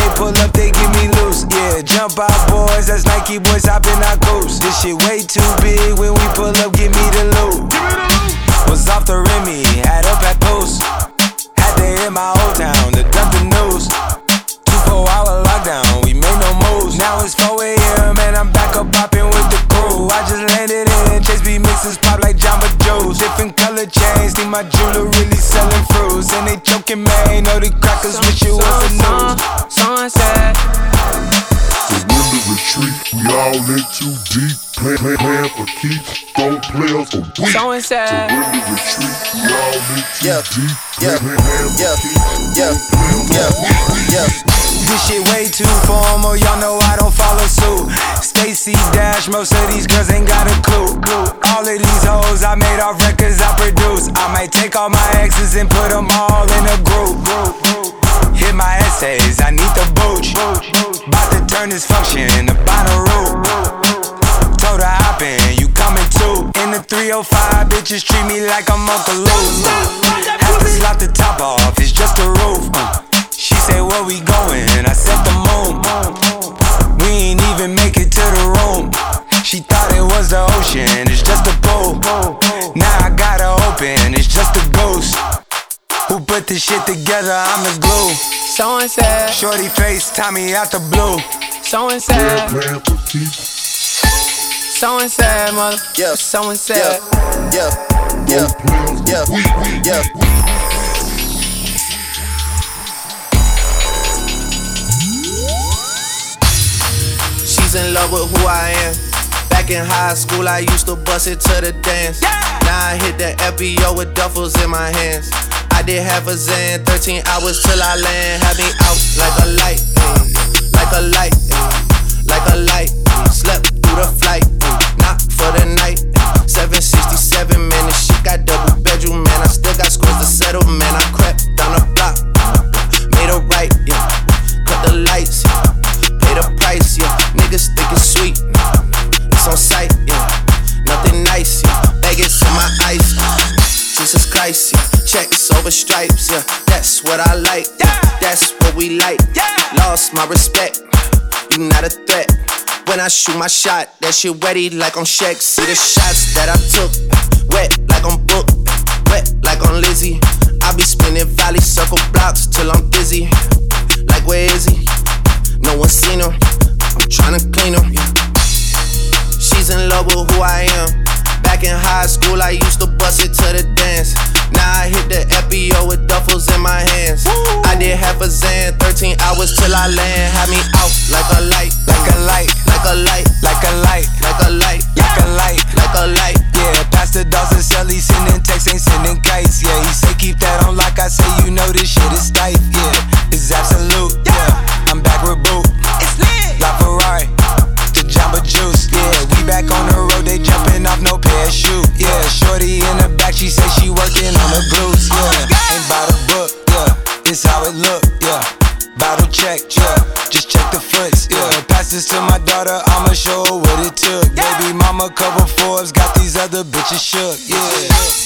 they pull up, they give me loose. Yeah, jump out boys, that's Nike boys hopping our coast. This shit way too big, when we pull up, give me the loot. Was off the Remy, had up at post. Had to hit my old town to dump the news. 2-4-hour lockdown, we made no moves. Now it's 4 a.m. and I'm back up popping with the crew. I just landed in Chase B mixes pop like Jamba Joe's. Different color chains, see my jeweler really selling fruits. And they choking, man, know the crackers wish it was the news. Sunset. Surrender retreat, we all in too deep. Plan for keeps, don't play us for weak. Sunset. Surrender retreat, we all in too deep. Plan for keeps, This shit way too formal, y'all know I don't follow suit. Stacy Dash, most of these girls ain't got a clue. All of these hoes I made off records I produce. I might take all my exes and put them all in a group. Hit my essays, I need the booch. Bout to turn this function to Bonnaroo. Told her hop in, you coming too. In the 305, bitches treat me like I'm Uncle Luke. Have to slap the top off, it's just a roof. She said, where we going? I said the moon. We ain't even make it to the room. She thought it was the ocean, it's just a pool. Now I gotta open, it's just a ghost. Who put this shit together? I'm the glue. Sunset. Shorty face, Tommy out the blue. Sunset. plan for keeps. Sunset, mother. Yeah. Sunset. She's in love with who I am. Back in high school, I used to bust it to the dance. Now I hit the FBO with duffels in my hands. I did half a Zan, 13 hours till I land. Had me out like a light, like a light, like a light. Slept through the flight, not for the night. 767, man, this shit got double bedroom, man. I still got scores to settle, man. I crept down the block, made a right, yeah. Cut the lights, pay the price, yeah. Niggas think it's sweet, it's on sight, yeah. Nothing nice, yeah. Vegas in my ice, Jesus Christ, yeah. Checks over stripes, yeah. That's what I like, yeah. That's what we like, yeah. Lost my respect, you not a threat. When I shoot my shot, that shit wetty like on Shaq. See the shots that I took, wet like on Book, wet like on Lizzie. I be spinning valley circle blocks till I'm dizzy. Like where is he? No one seen him. I'm tryna clean him. Yeah. She's in love with who I am. Back in high school, I used to bust it to the dance. Now I hit the FBO with duffels in my hands. I did half a Zan, 13 hours till I land. Had me out like a light, like a light, like a light, like a light, like a light, like a light, like a light. Yeah, Pastor Dawson Sally sending texts, ain't sending kites. Yeah, he say keep that on like I say, you know this shit is tight. Yeah, it's absolute. Yeah, I'm back with Boo. It's lit. La Ferrari, the Jamba Juice. Yeah, we back on the road, they jumping off no parachute. Yeah, shorty in the back, she say she working on the glutes. Yeah, ain't bout a book. Yeah, it's how it look. Yeah, bottle check. Yeah, just check the foots. Yeah, pass this to my daughter, I'ma show her what it took. Baby mama cover Forbes, got these other bitches shook. Yeah.